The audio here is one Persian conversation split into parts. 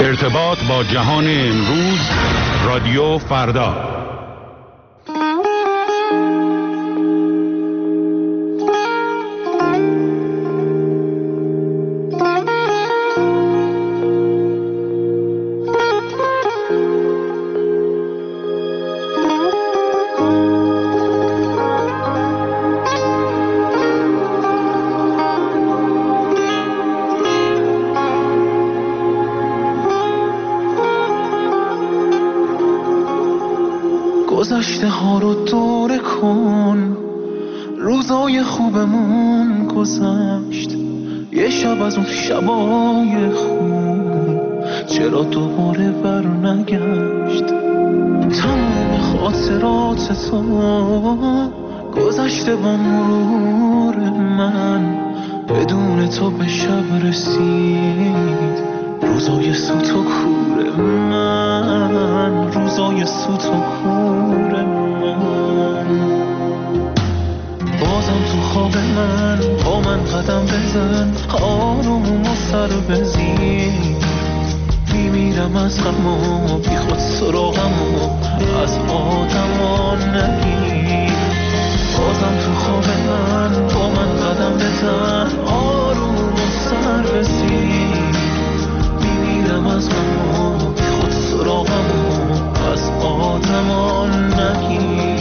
ارتباط با جهان امروز، رادیو فردا. گذشته ها رو دوره کن، روزای خوبمون گذشت، یه شب از اون شبای خوب چرا دوباره بر نگشت. تمام خاطرات تو گذشته با مرور من، بدون تو به شب رسید روزای سوت و کور من، روزای سوت و کور من. بازم تو خواب من با من قدم بزن، آروم و سر بزیر، میمیرم از غم و بی خود سراغم و از آدمان نگیر. بازم تو خواب من با من قدم بزن، آروم و سر بزیر، میمیرم از غم و بی خود سراغم و از آدمان نگیر.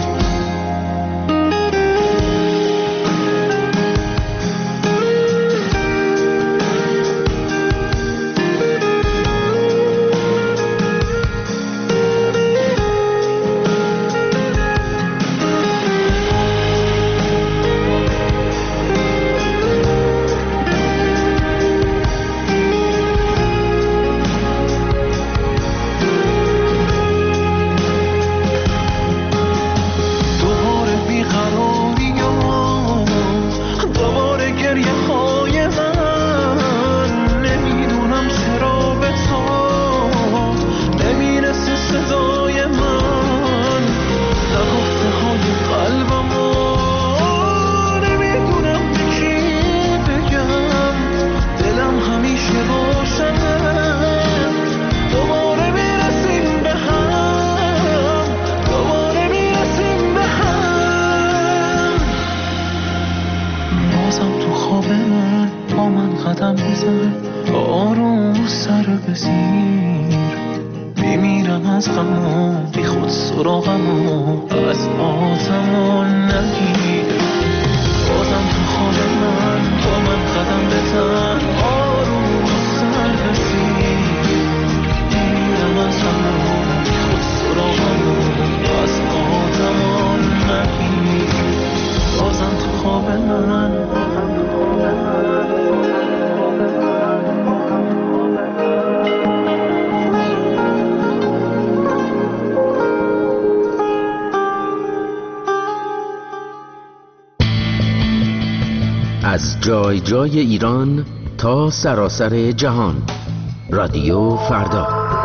از جای جای ایران تا سراسر جهان، رادیو فردا.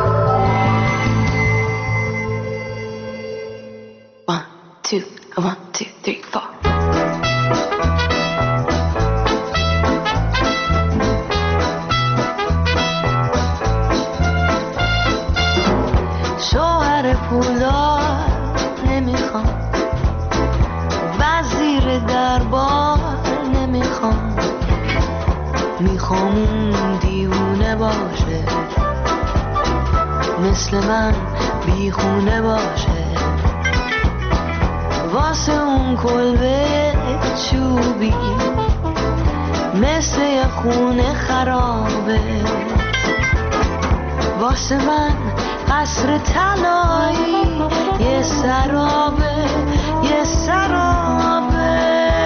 1 2 1 2 3 4. شوهر پولدار نمیخوام، وزیر دربار نمیخوام، میخوام اون دیوونه باشه، مثل من بیخونه باشه، واسه اون کلبه چوبی مثل یه خونه خرابه، واسه من قصر طلایی یه سرابه، یه سرابه.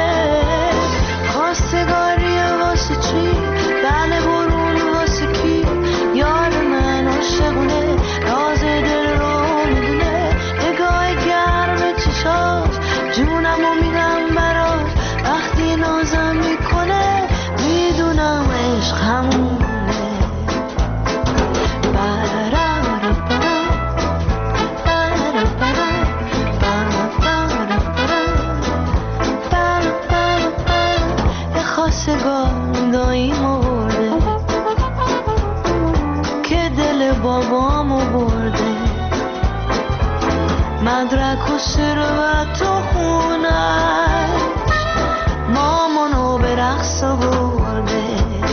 خواستگاریه واسه چی؟ بله برون واسه کی؟ یار من عاشقونه، راز دل رو میدونه، نگاه گرم چشاش جونمو میدم براش، وقتی نازم میکنه میدونم عشق همونه. خوابامو برده، مدرک و ثروت و خونش مامانو به رقص برده.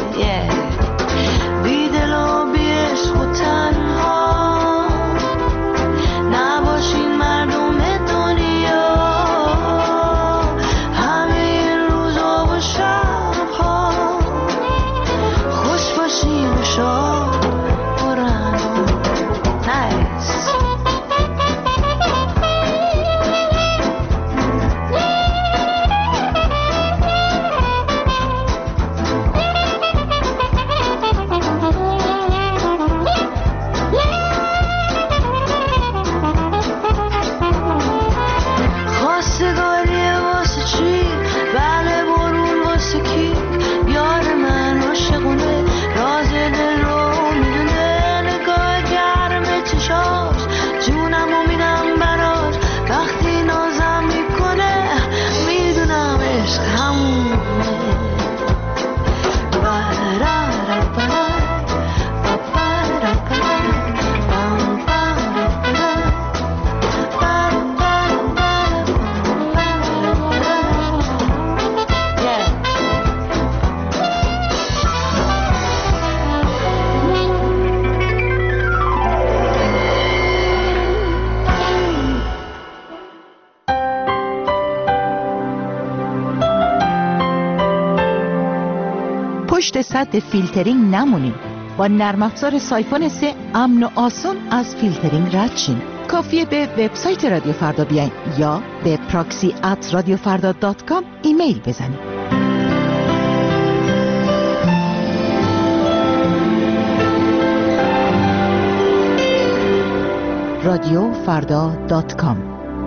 بی دل و بی عشق و تنها نباشین مردم دنیا، همه این روزا و شبها خوش باشین و شاد و رنو. نایس. پشت سد فیلترینگ نمونید. با نرم افزار سایفون 3 امن و آسون از فیلترینگ رد شین. کافیه به وبسایت رادیو فردا بیاین یا به proxy@radiofarda.com ایمیل بزنید. radiofarda.com.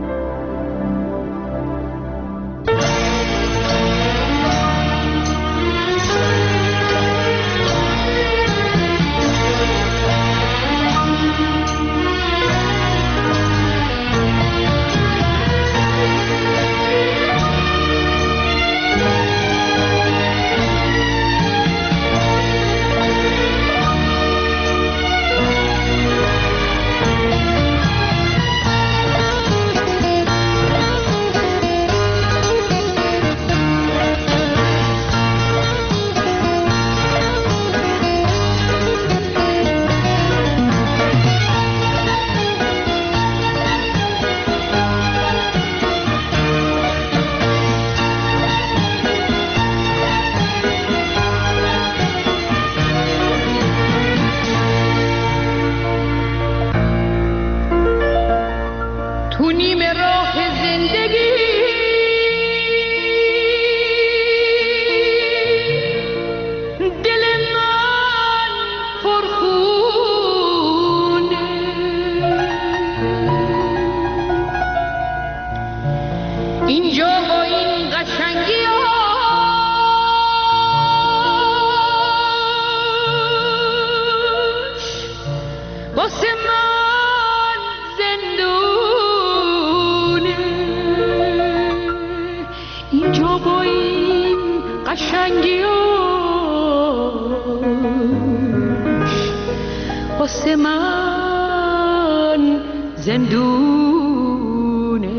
واسه من زندونه.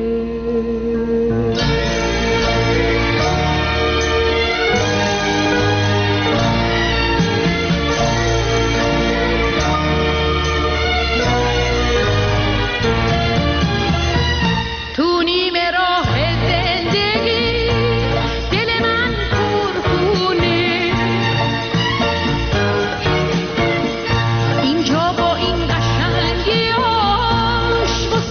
تو نیم راه زندگی دل من پرخونه، اینجا با این قشنگیاش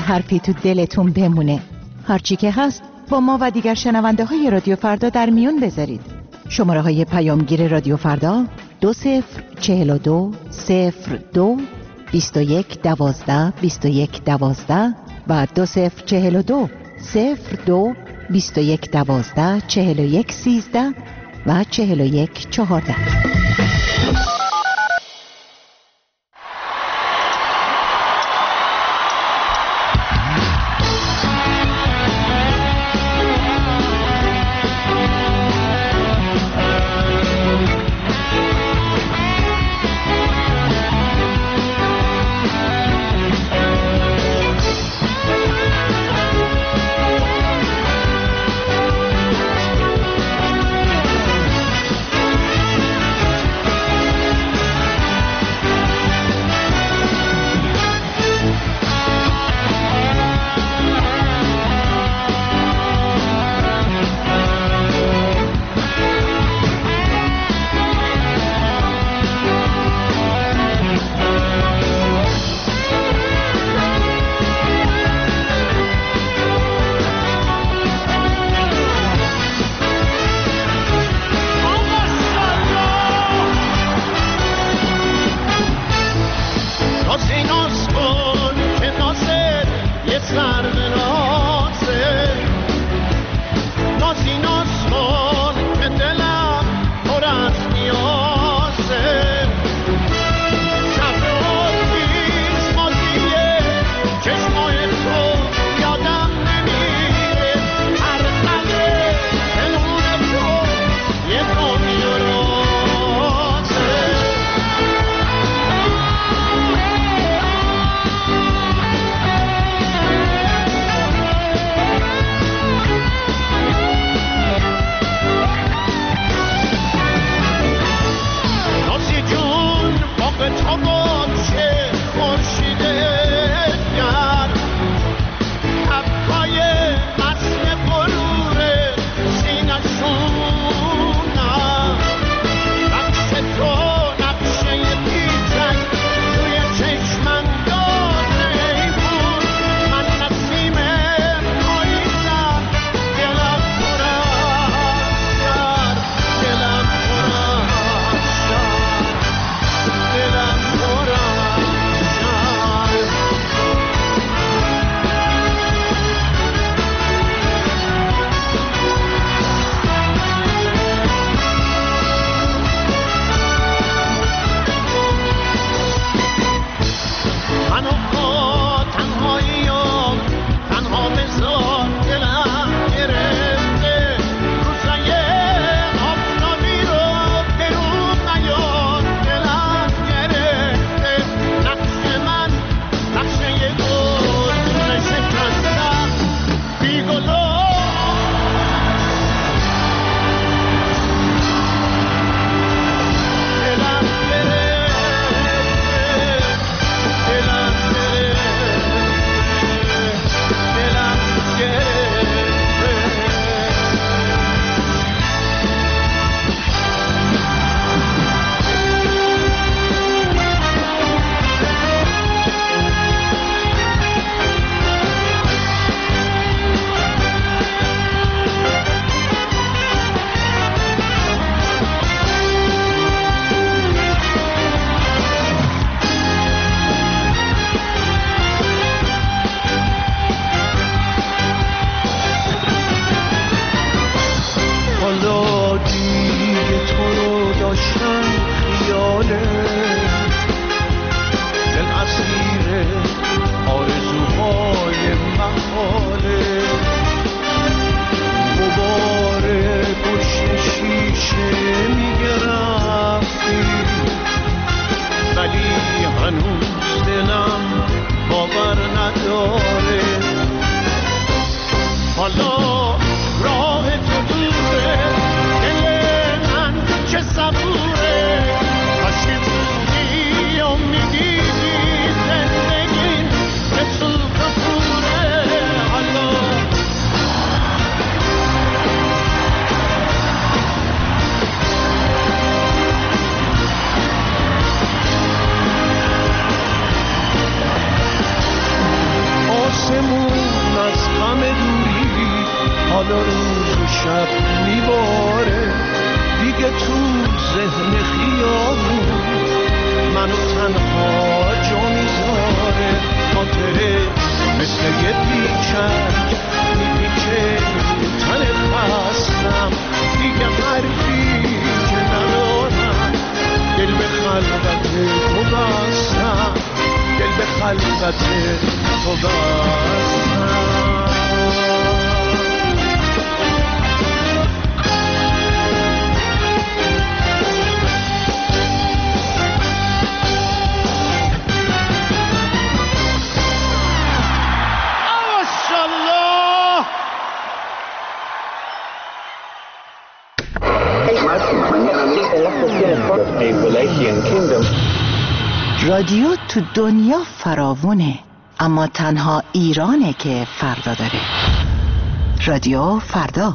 حرفی تو دلتون بمونه. هرچی که هست با ما و دیگر شنونده های رادیو فردا در میون بذارید. شماره های پیامگیر رادیو فردا 2042 02 21 12 21 12 و 2042 02 21 12 41 13 و 41 14. صبوره کاشی بودی البته تو بستم. رادیو تو دنیا فراوونه، اما تنها ایرانه که فردا داره. رادیو فردا.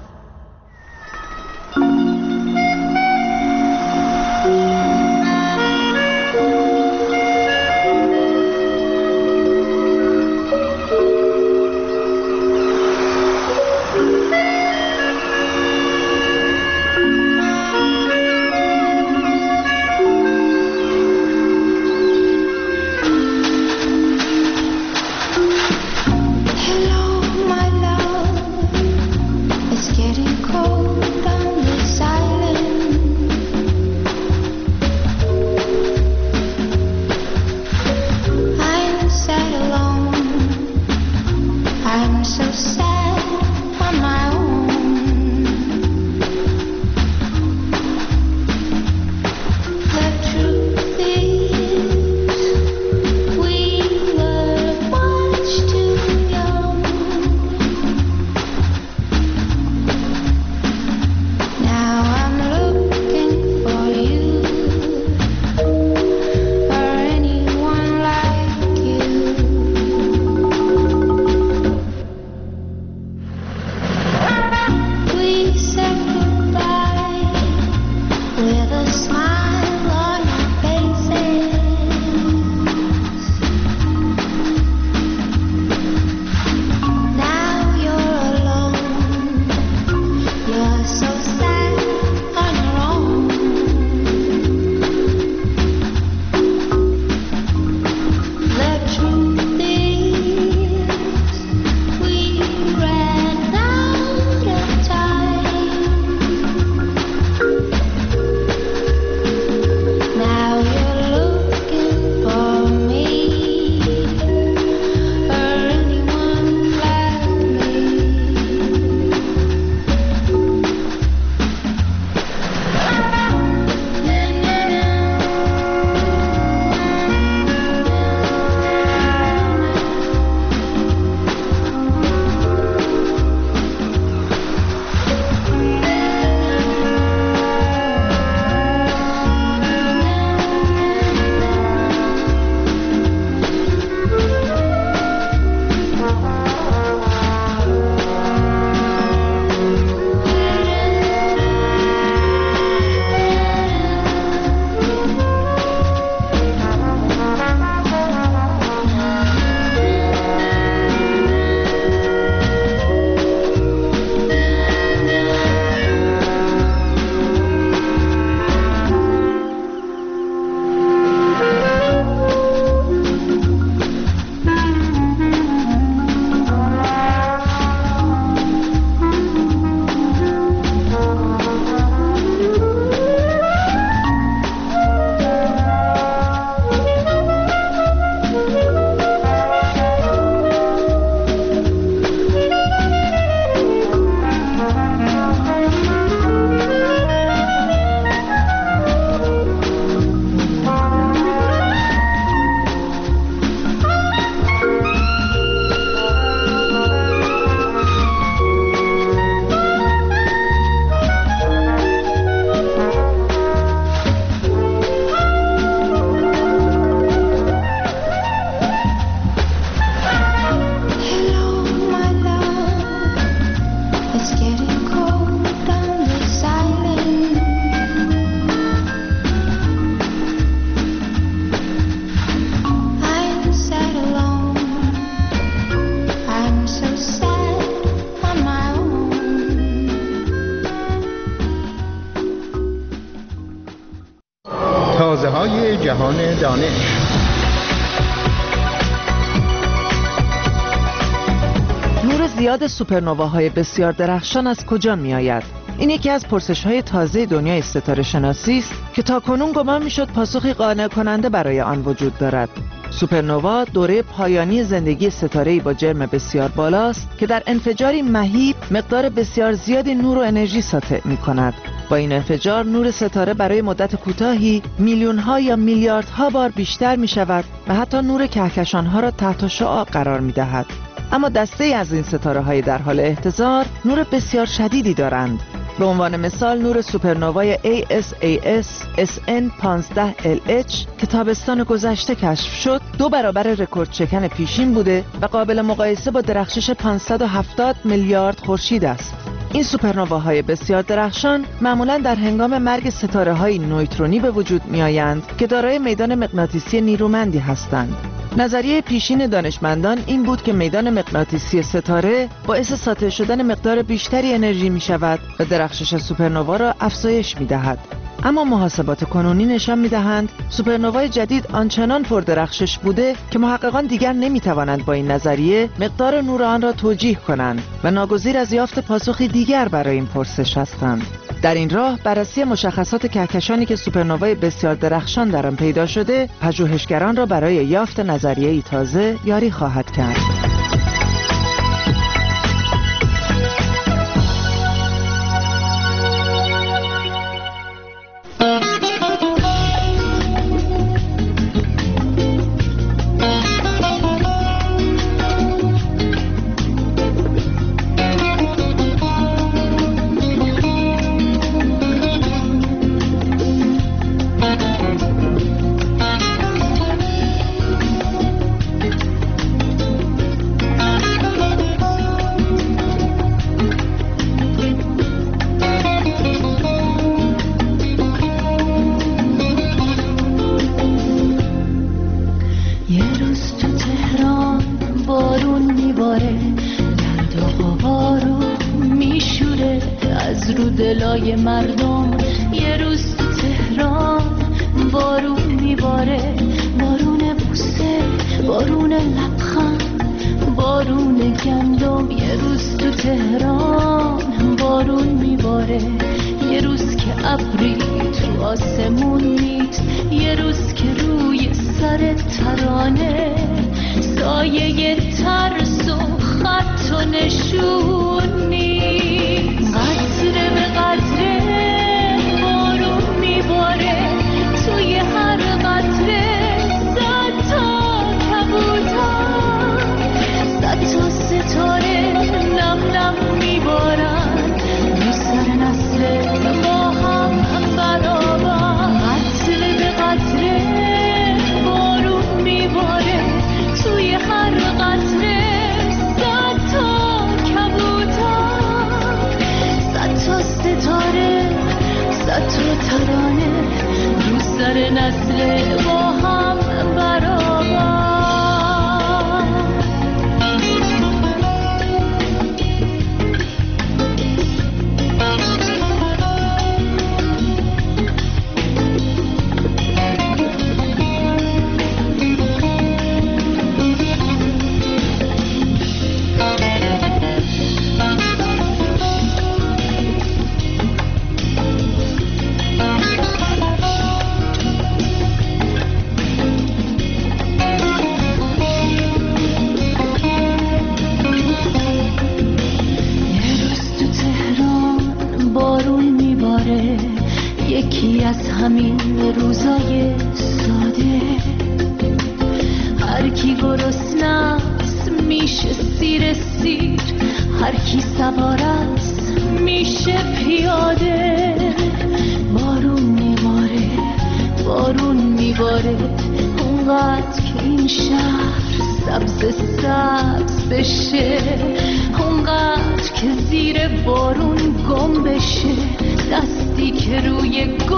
تازه‌های جهان دانش. نور زیاد سوپرنواهای بسیار درخشان از کجا می آید؟ این یکی از پرسش‌های تازه دنیای ستاره شناسی است که تاکنون گمان می‌شد پاسخی قانع کننده برای آن وجود دارد. سوپرنوا دوره پایانی زندگی ستاره‌ای با جرم بسیار بالاست که در انفجاری مهیب مقدار بسیار زیادی نور و انرژی ساطع می‌کند. با این انفجار نور ستاره برای مدت کوتاهی میلیون‌ها یا میلیاردها بار بیشتر می‌شود و حتی نور کهکشان‌ها را تحت شعاع قرار می‌دهد. اما دسته‌ای از این ستاره‌های در حال اهتزار نور بسیار شدیدی دارند. به عنوان مثال نور سوپرنوای ASAS SN15LH که تابستان گذشته کشف شد 2 برابر رکورد شکن پیشین بوده و قابل مقایسه با درخشش 570 میلیارد خورشید است. این سوپرنواهای بسیار درخشان معمولاً در هنگام مرگ ستاره‌های نویترونی به وجود می‌آیند که دارای میدان مغناطیسی نیرومندی هستند. نظریه پیشین دانشمندان این بود که میدان مغناطیسی ستاره باعث ساطع شدن مقدار بیشتری انرژی می شود و درخشش سوپرنوا را افزایش می دهد. اما محاسبات کنونی نشان می دهند سوپرنوای جدید آنچنان پردرخشش بوده که محققان دیگر نمی توانند با این نظریه مقدار نور آن را توجیه کنند و ناگزیر از یافت پاسخی دیگر برای این پرسش هستند. در این راه بررسی مشخصات کهکشانی که سوپرنوای بسیار درخشان در آن پیدا شده پژوهشگران را برای یافت نظریه‌ای تازه یاری خواهد کرد. دلای مردم یه روز تو تهران بارون میباره، بارون بوسه، بارون لبخند، بارون گندم. یه روز تو تهران بارون میباره، یه روز که ابری تو آسمون نیست، یه روز که روی سر ترانه سایه ترس و خط و نشون نیست. قطره به قطره بارون میباره، توی هر قطره صد تا کبوتر، صد تا ستاره نم نم میبارن رو سر نسل با هم برابر. قطره به قطره بارون میباره، توی هر قطره صد تا کبوتر، صد تا ستاره، صد تا ترانه رو سر نسل با هم برابر. یکی از همین روزای ساده، هر کی گرسنه‌ست میشه سیر سیر، هر کی سوار است میشه پیاده. بارون میباره، بارون میباره، اونقدر که این شهر سبز سبز بشه، اونقدر که زیر بارون گم بشه، دستی که روی